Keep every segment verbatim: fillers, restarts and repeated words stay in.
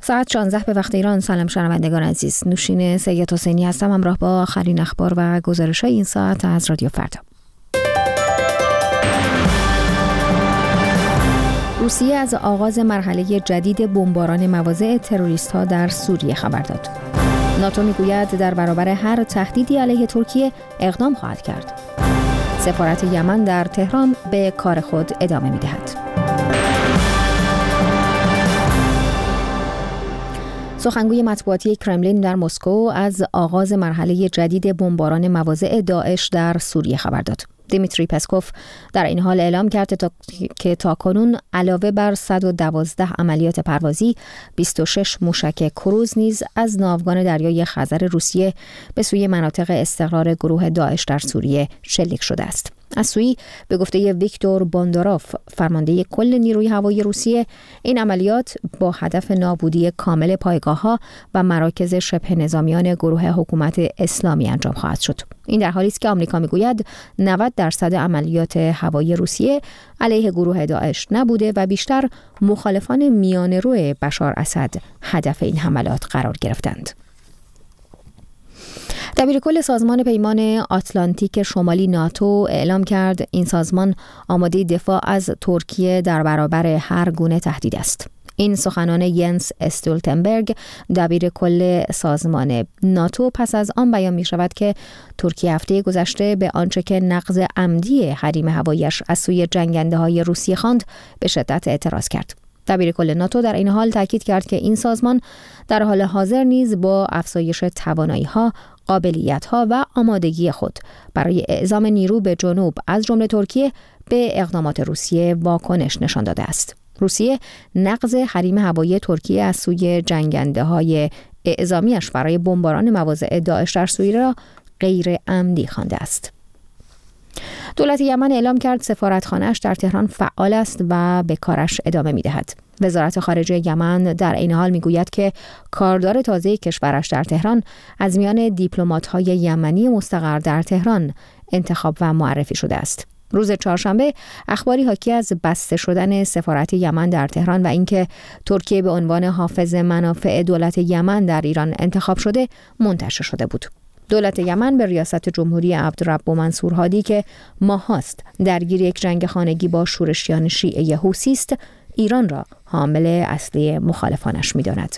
ساعت شانزده به وقت ایران. سلام شنوندگان عزیز، نوشین سید حسینی هستم، همراه با آخرین اخبار و گزارش‌های این ساعت از رادیو فردا. روسیه از آغاز مرحله جدید بمباران مواضع تروریست‌ها در سوریه خبر داد. ناتو میگوید در برابر هر تهدیدی علیه ترکیه اقدام خواهد کرد. سفارت یمن در تهران به کار خود ادامه می‌دهد. سخنگوی مطبوعاتی کرملین در مسکو از آغاز مرحله جدید بمباران مواضع داعش در سوریه خبر داد. دیمیتری پسکوف در این حال اعلام کرد تا که تاکنون علاوه بر صد و دوازده عملیات پروازی، بیست و شش موشک کروز نیز از ناوگان دریای خزر روسیه به سوی مناطق استقرار گروه داعش در سوریه شلیک شده است. از سوی به گفته ویکتور بونداروف، فرمانده کل نیروی هوایی روسیه، این عملیات با هدف نابودی کامل پایگاه‌ها و مراکز شبه نظامیان گروه حکومت اسلامی انجام خواهد شد. این در حالی است که آمریکا میگوید نود درصد عملیات هوایی روسیه علیه گروه داعش نبوده و بیشتر مخالفان میانه‌رو بشار اسد هدف این حملات قرار گرفتند. دبیرکل سازمان پیمان آتلانتیک شمالی ناتو اعلام کرد این سازمان آماده دفاع از ترکیه در برابر هر گونه تهدید است. این سخنان ینس استولتنبرگ، دبیرکل سازمان ناتو، پس از آن بیان می شود که ترکیه هفته گذشته به آنچه که نقض عمدی حریم هوایی‌اش از سوی جنگنده های روسیه خواند به شدت اعتراض کرد. دبیرکل ناتو در این حال تاکید کرد که این سازمان در حال حاضر نیز با افزایش توانایی‌ها، قابلیت‌ها و آمادگی خود برای اعزام نیرو به جنوب از جمله ترکیه به اقدامات روسیه واکنش نشان داده است. روسیه نقض حریم هوایی ترکیه از سوی جنگنده‌های اعزامیش برای بمباران مواضع داعش در سوریه را غیر عمدی خوانده است. دولت یمن اعلام کرد سفارتخانه‌اش در تهران فعال است و به کارش ادامه می‌دهد. وزارت خارجه یمن در این حال میگوید که کاردار تازه کشورش در تهران از میان دیپلمات‌های یمنی مستقر در تهران انتخاب و معرفی شده است. روز چهارشنبه اخباری حاکی از بسته شدن سفارت یمن در تهران و اینکه ترکیه به عنوان حافظ منافع دولت یمن در ایران انتخاب شده منتشر شده بود. دولت یمن به ریاست جمهوری عبدالرب منصور هادی که ماهاست درگیر یک جنگ خانگی با شورشیان شیعه حوثی است، ایران را حامل اصلی مخالفانش می‌داند.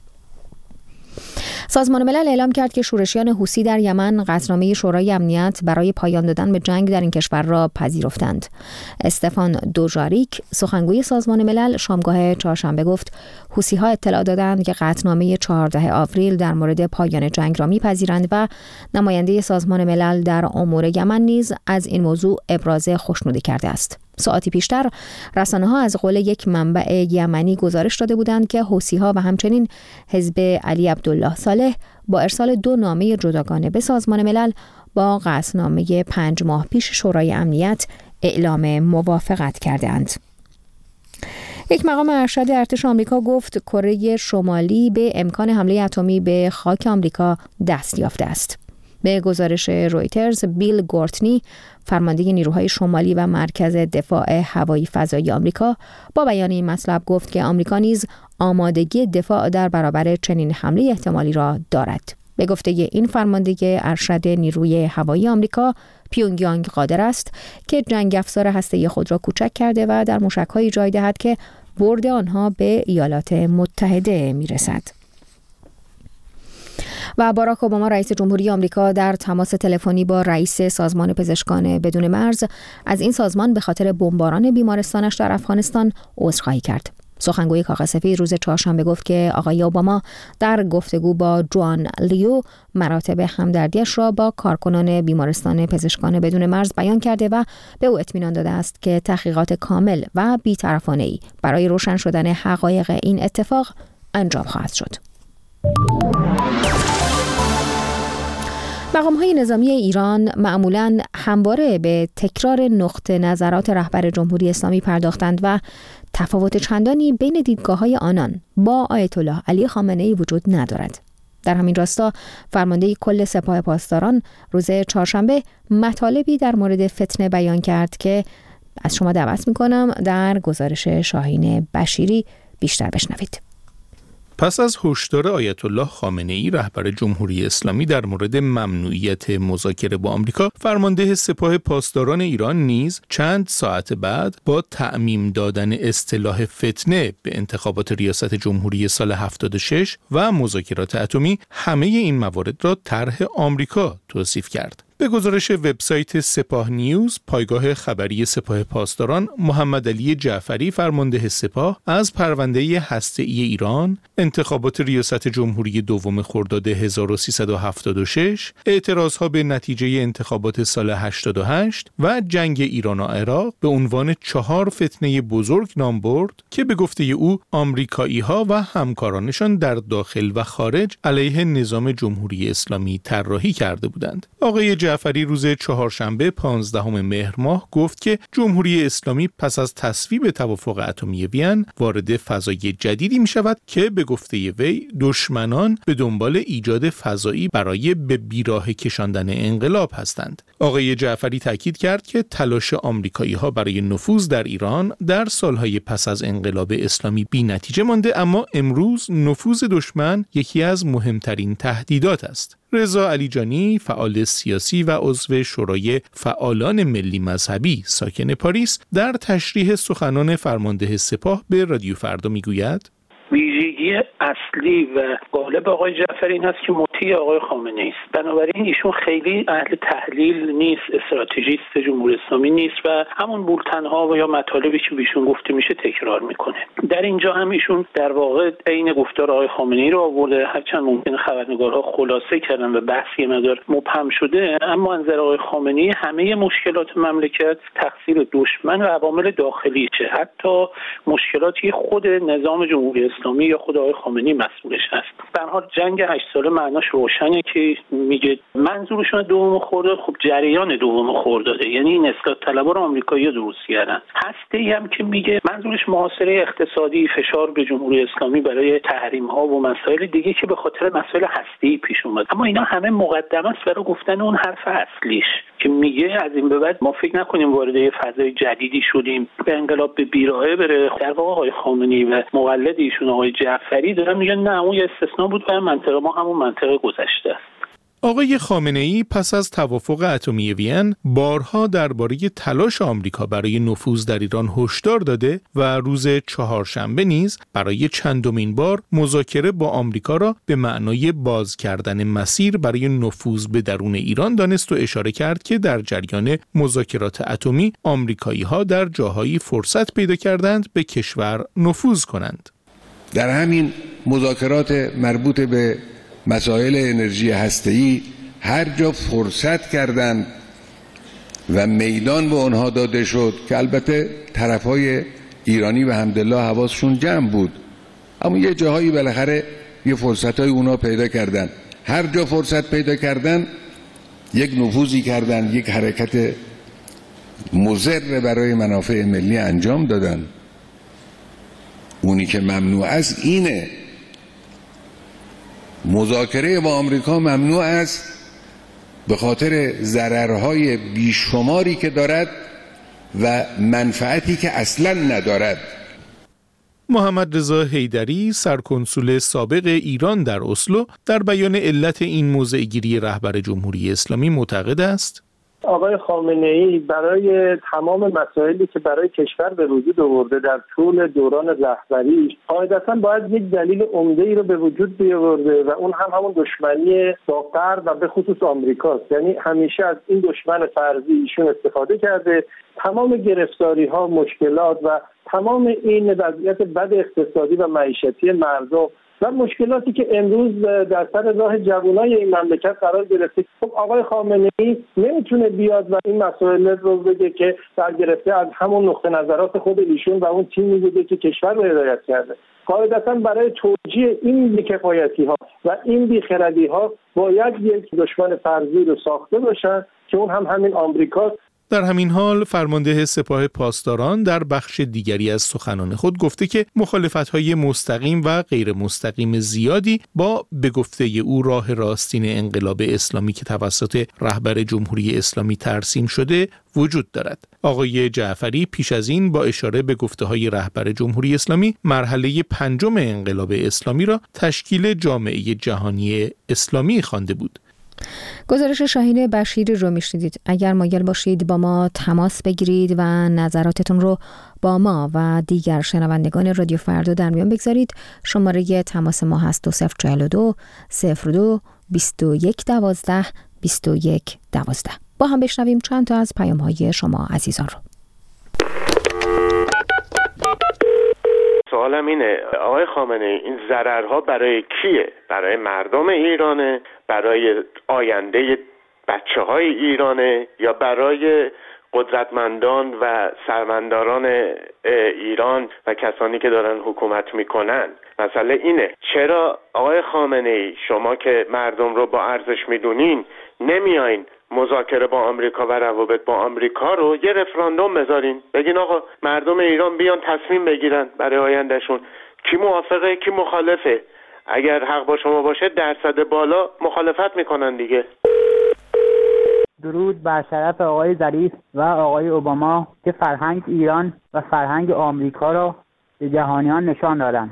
سازمان ملل اعلام کرد که شورشیان حوثی در یمن قطعنامه شورای امنیت برای پایان دادن به جنگ در این کشور را پذیرفتند. استفان دوژاریک، سخنگوی سازمان ملل، شامگاه چهارشنبه گفت حوثی‌ها اطلاع دادند که قطعنامه چهاردهم آوریل در مورد پایان جنگ را می‌پذیرند و نماینده سازمان ملل در امور یمن نیز از این موضوع ابراز خوشنودی کرده است. ساعتی پیشتر رسانه‌ها از قول یک منبع یمنی گزارش داده بودند که حوثی‌ها و همچنین حزب علی عبدالله صالح با ارسال دو نامه جداگانه به سازمان ملل با قطعنامه پنج ماه پیش شورای امنیت اعلام موافقت کردند. یک مقام ارشد ارتش آمریکا گفت کره شمالی به امکان حمله اتمی به خاک آمریکا دست یافته است. به گزارش رویترز، بیل گورتنی، فرمانده نیروهای شمالی و مرکز دفاع هوایی فضایی آمریکا، با بیان این مطلب گفت که آمریکا نیز آمادگی دفاع در برابر چنین حمله احتمالی را دارد. به گفته این فرمانده ارشد نیروی هوایی آمریکا، پیونگیانگ قادر است که جنگ افزار هسته‌ای خود را کوچک کرده و در موشک‌هایی جای دهد که برد آنها به ایالات متحده میرسد. و باراک اوباما رئیس جمهوری آمریکا در تماس تلفنی با رئیس سازمان پزشکان بدون مرز از این سازمان به خاطر بمباران بیمارستانش در افغانستان عذرخواهی کرد. سخنگوی کاخ سفید روز چهارشنبه گفت که آقای اوباما در گفتگو با جوان لیو مراتب همدردیش را با کارکنان بیمارستان پزشکان بدون مرز بیان کرده و به او اطمینان داده است که تحقیقات کامل و بی‌طرفانه‌ای برای روشن شدن حقایق این اتفاق انجام خواهد شد. مقام‌های نظامی ایران معمولاً همواره به تکرار نقطه نظرات رهبر جمهوری اسلامی پرداختند و تفاوت چندانی بین دیدگاه‌های آنان با آیت الله علی خامنه‌ای وجود ندارد. در همین راستا فرمانده کل سپاه پاسداران روز چهارشنبه مطالبی در مورد فتنه بیان کرد که از شما دعوت می‌کنم در گزارش شاهین بشیری بیشتر بشنوید. پس از هشدار آیت الله خامنه‌ای رهبر جمهوری اسلامی در مورد ممنوعیت مذاکره با آمریکا، فرمانده سپاه پاسداران ایران نیز چند ساعت بعد با تعمیم دادن اصطلاح فتنه به انتخابات ریاست جمهوری سال هفتاد و شش و مذاکرات اتمی همه این موارد را طرح آمریکا توصیف کرد. به گزارش وبسایت سپاه نیوز، پایگاه خبری سپاه پاسداران، محمد علی جعفری فرمانده سپاه از پرونده هسته‌ای ایران، انتخابات ریاست جمهوری دوم خرداد هزار و سیصد و هفتاد و شش، اعتراضها به نتیجه انتخابات سال هشتاد و هشت و جنگ ایران و عراق به عنوان چهار فتنه بزرگ نام برد که به گفته او آمریکایی‌ها و همکارانشان در داخل و خارج علیه نظام جمهوری اسلامی طراحی کرده بودند. آقای جعفری روز چهارشنبه پانزدهم مهر ماه گفت که جمهوری اسلامی پس از تصویب توافق اتمی وین وارد فضای جدیدی می شود که به گفته وی دشمنان به دنبال ایجاد فضایی برای به بیراه کشاندن انقلاب هستند. آقای جعفری تاکید کرد که تلاش آمریکایی‌ها برای نفوذ در ایران در سالهای پس از انقلاب اسلامی بی‌نتیجه مانده، اما امروز نفوذ دشمن یکی از مهمترین تهدیدات است. رضا علیجانی، فعال سیاسی و عضو شورای فعالان ملی مذهبی ساکن پاریس، در تشریح سخنان فرمانده سپاه به رادیو فردا میگوید: ویژگی اصلی و غالب آقای جعفری این هست که مطیع آقای خامنه‌ای است. بنابراین ایشون خیلی اهل تحلیل نیست، استراتژیست جمهوری اسلامی نیست و همون بولتن‌ها و یا مطالبی که بیشون گفته میشه تکرار میکنه. در اینجا هم ایشون در واقع عین گفتار آقای خامنه‌ای رو آورده، هرچند ممکن خبرنگارها خلاصه کردن و بحثی مقدار مبهم شده، اما از نظر آقای خامنه‌ای همه مشکلات مملکت تقصیر دشمن و عوامل داخلیشه، حتی مشکلاتی خود نظام جمهوری اسلامی یا خود آقای خامنه‌ای مسئولش هست. به هر حال جنگ هشت ساله معناش روشنه که میگه منظورشون دوم خرداد، خب جریان دوم خرداده، یعنی این اصلاح طلبان آمریکایی‌ها درست کردن. هسته‌ای هم که میگه منظورش محاصره اقتصادی، فشار به جمهوری اسلامی برای تحریم‌ها و مسائل دیگه که به خاطر مسائل هسته‌ای پیش اومد. اما اینا همه مقدمه است برای گفتن اون حرف اصلیش که میگه از این به بعد ما فکر نکنیم وارد یه فضای جدیدی شدیم به انقلاب به بیراهه بره. در واقع آقای خامنه‌ای و مقلد ایشون آقای جعفری دارن میگن نه اون یه استثناء بود و منطقه ما همون منطقه گذشته است. آقای خامنه‌ای پس از توافق اتمی وین بارها درباره تلاش آمریکا برای نفوذ در ایران هشدار داده و روز چهارشنبه نیز برای چندمین بار مذاکره با آمریکا را به معنای باز کردن مسیر برای نفوذ به درون ایران دانست و اشاره کرد که در جریان مذاکرات اتمی آمریکایی‌ها در جاهایی فرصت پیدا کردند به کشور نفوذ کنند. در همین مذاکرات مربوط به مسائل انرژی هسته‌ای هر جا فرصت کردند و میدان به آنها داده شد که البته طرفهای ایرانی و حمدالله حواسشون جمع بود، اما یه جاهایی بالاخره یه فرصتهای اونا پیدا کردن. هر جا فرصت پیدا کردن یک نفوذی کردن، یک حرکت مضر برای منافع ملی انجام دادن. اونی که ممنوع است اینه، مذاکره با آمریکا ممنوع است به خاطر ضررهای بیشماری که دارد و منفعتی که اصلا ندارد. محمد رضا حیدری، سرکنسول سابق ایران در اسلو، در بیان علت این موضع‌گیری رهبر جمهوری اسلامی معتقد است: آقای خامنه‌ای برای تمام مسائلی که برای کشور به وجود آورده در طول دوران رهبریش قاعدتاً باید یک دلیل عمده‌ای رو به وجود بیاورده و اون هم همون دشمنی با غرب و به خصوص آمریکاست. یعنی همیشه از این دشمن فرضی ایشون استفاده کرده. تمام گرفتاری‌ها، مشکلات و تمام این وضعیت بد اقتصادی و معیشتی مردم و مشکلاتی که امروز در سر راه جوانای این مملکت قرار گرفته، خب آقای خامنه‌ای نمیتونه بیاد و این مسائل رو بگه که برگرفته از همون نقطه نظرات خود ایشون و اون تیمی بوده که کشور رو هدایت کرده. قاعدتاً برای توجیه این بی‌کفایتی‌ها و این بی‌خردی‌ها باید یک دشمن فرضی رو ساخته باشن که اون هم همین آمریکاست. در همین حال فرمانده سپاه پاسداران در بخش دیگری از سخنان خود گفته که مخالفت‌های مستقیم و غیر مستقیم زیادی با به گفته او راه راستین انقلاب اسلامی که توسط رهبر جمهوری اسلامی ترسیم شده وجود دارد. آقای جعفری پیش از این با اشاره به گفته‌های رهبر جمهوری اسلامی مرحله پنجم انقلاب اسلامی را تشکیل جامعه جهانی اسلامی خوانده بود. گزارش شاهین بشیری رو میشنیدید. اگر مایل باشید با ما تماس بگیرید و نظراتتون رو با ما و دیگر شنوندگان رادیو فردا در میان بگذارید، شماره تماس ما هست دو صفر چهل و دو صفر دو بیست و یک دوازده بیست و یک دوازده. با هم بشنویم چند تا از پیام‌های شما عزیزان رو. سوالم اینه آقای خامنه‌ای، این ضررها برای کیه؟ برای مردم ایرانه؟ برای آینده بچه‌های ایرانه؟ یا برای قدرتمندان و سرمنداران ایران و کسانی که دارن حکومت میکنن؟ مسئله اینه چرا آقای خامنه‌ای شما که مردم رو با ارزش میدونین نمیاین مذاکره با آمریکا و روابط با آمریکا رو یه رفراندوم بذارین، بگین آقا مردم ایران بیان تصمیم بگیرن برای آیندهشون، کی موافقه کی مخالفه؟ اگر حق با شما باشه درصد بالا مخالفت میکنن دیگه. درود بر شرف آقای ظریف و آقای اوباما که فرهنگ ایران و فرهنگ آمریکا را به جهانیان نشان دادند.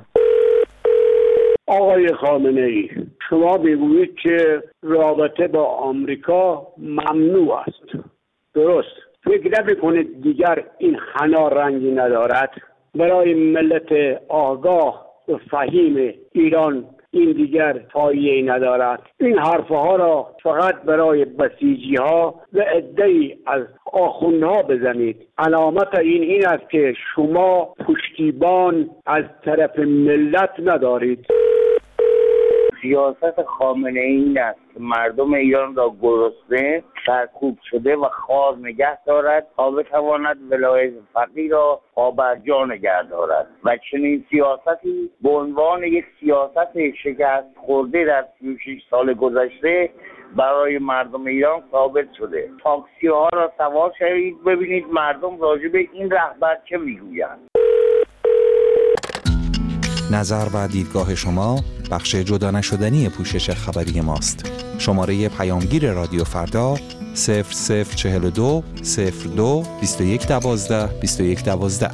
آقای خامنه‌ای، شما بگویید که رابطه با آمریکا ممنوع است. درست. فکر نمی‌کنید دیگر این حنا رنگی ندارد؟ برای ملت آگاه و فهیم ایران این دیگر پایه‌ای ندارد. این حرفها را فقط برای بسیجی‌ها و عده‌ای از آخوندها بزنید. علامت این این است که شما پشتیبان از طرف ملت ندارید. سیاست خامنه‌ای این است که مردم ایران را گرسنه، سرکوب شده و خوار نگه دارد تا بتواند ولایت فقیه را پابرجا نگه دارد و چنین سیاستی به عنوان یک سیاست شکست خورده در سی و شش سال گذشته برای مردم ایران ثابت شده. تاکسی ها را سوار شوید ببینید مردم راجع به این رهبر چه میگویند. نظر و دیدگاه شما بخش جدا نشدنی پوشش خبری ماست. شماره پیامگیر رادیو فردا صفر صفر چهل و دو صفر دو بیست و یک دوازده بیست و یک دوازده.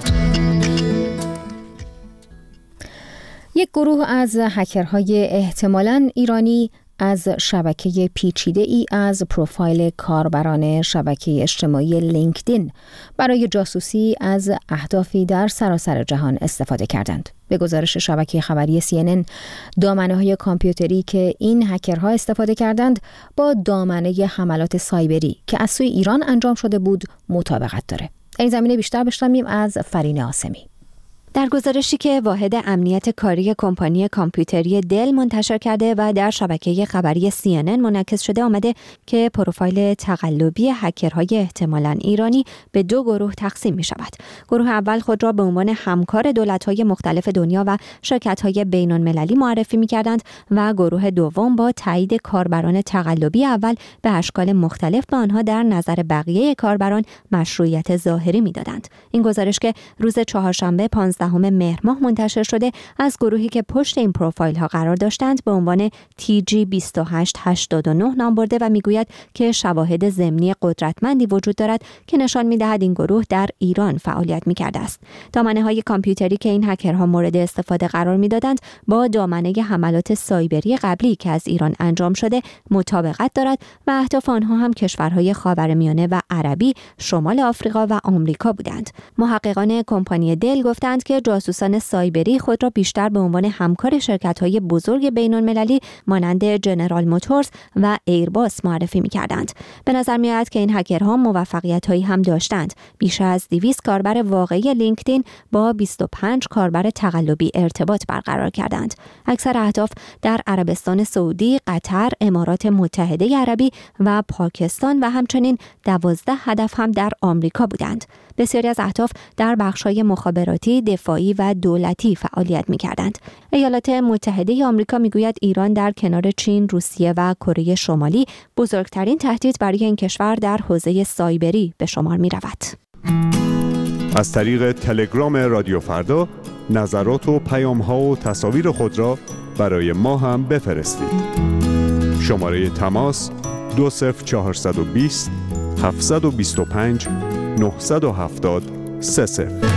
یک گروه از هکرهای احتمالاً ایرانی از شبکه پیچیده ای از پروفایل کاربران شبکه اجتماعی لینکدین برای جاسوسی از اهدافی در سراسر جهان استفاده کردند. به گزارش شبکه خبری سی ان ان، دامنه‌های کامپیوتری که این هکرها استفاده کردند با دامنه حملات سایبری که از سوی ایران انجام شده بود مطابقت داره. این زمینه بیشتر بشنویم از فرین عاصمی. در گزارشی که واحد امنیت کاری کمپانی کامپیوتری دل منتشر کرده و در شبکه خبری سی ان ان منعکس شده آمده که پروفایل تقلبی هکرهای احتمالاً ایرانی به دو گروه تقسیم می شود. گروه اول خود را به عنوان همکار دولت‌های مختلف دنیا و شرکت‌های بین‌المللی معرفی می‌کردند و گروه دوم با تایید کاربران تقلبی اول به اشکال مختلف به آنها در نظر بقیه کاربران مشروعیت ظاهری می‌دادند. این گزارش که روز چهارشنبه پانزدهم مهر ماه منتشر شده از گروهی که پشت این پروفایل ها قرار داشتند به عنوان تی جی دو هشت هشت نه نام برده و میگوید که شواهد ضمنی قدرتمندی وجود دارد که نشان میدهد این گروه در ایران فعالیت میکرده است. دامنه های کامپیوتری که این هکرها مورد استفاده قرار میدادند با دامنه حملات سایبری قبلی که از ایران انجام شده مطابقت دارد و اهداف آنها هم کشورهای خاورمیانه و عربی، شمال آفریقا و آمریکا بودند. محققان کمپانی دل گفتند که جاسوسان سایبری خود را بیشتر به عنوان همکار شرکت‌های بزرگ بین‌المللی مانند جنرال موتورز و ایرباس معرفی می‌کردند. به نظر می‌آید که این هکرها موفقیت‌هایی هم داشتند. بیش از دویست کاربر واقعی لینکدین با بیست و پنج کاربر تقلبی ارتباط برقرار کردند. اکثر اهداف در عربستان سعودی، قطر، امارات متحده عربی و پاکستان و همچنین دوازده هدف هم در آمریکا بودند. بسیاری از اهداف در بخش‌های مخابراتی، دفاعی و دولتی فعالیت می‌کردند. ایالات متحده آمریکا می‌گوید ایران در کنار چین، روسیه و کره شمالی بزرگترین تهدید برای این کشور در حوزه سایبری به شمار می‌رود. از طریق تلگرام رادیو فردا نظرات و پیام‌ها و تصاویر خود را برای ما هم بفرستید. شماره تماس دو صفر چهارصد و بیست هفتصد و بیست و پنج نهصد و هفتاد سه صفر.